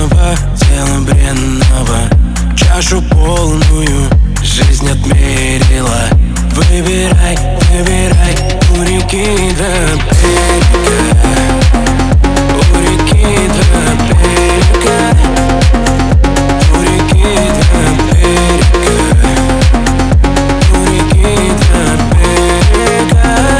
снова дело бренного. Чашу полную жизнь отмерила. Выбирай, выбирай у реки до берега, у реки до берега, у реки до берега, у реки до берега.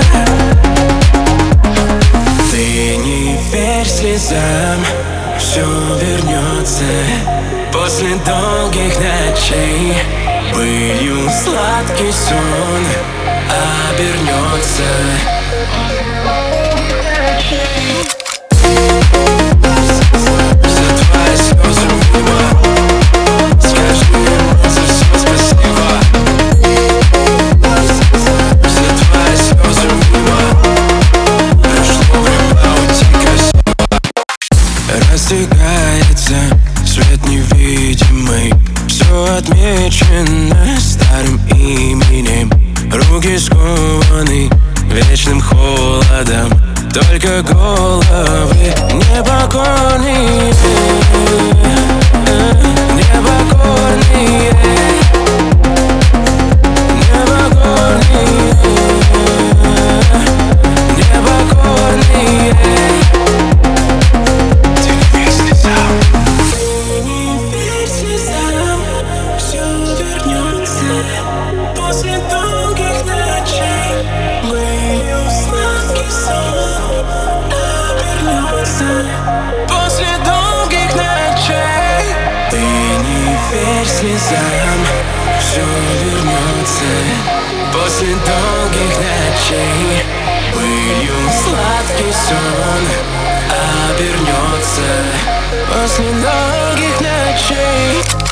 Ты не верь слезам, все вернется после долгих ночей. Пылью сладкий сон обернется. За твои слезы мимо, скажи за все спасибо. За твои слезы мимо, прошло время уйти красиво. Растягается свет невидимый, все отмечено старым именем. Руки скованы вечным холодом, только головы непокорные, непокорные, непокорные, непокорные. Ты не верь слезам, ты не верь слезам, все вернется после долгих ночей. Пылью сладкий сон обернется. После долгих ночей. Ты не верь слезам, все вернется после долгих ночей. Пылью сладкий сон обернется после долгих ночей.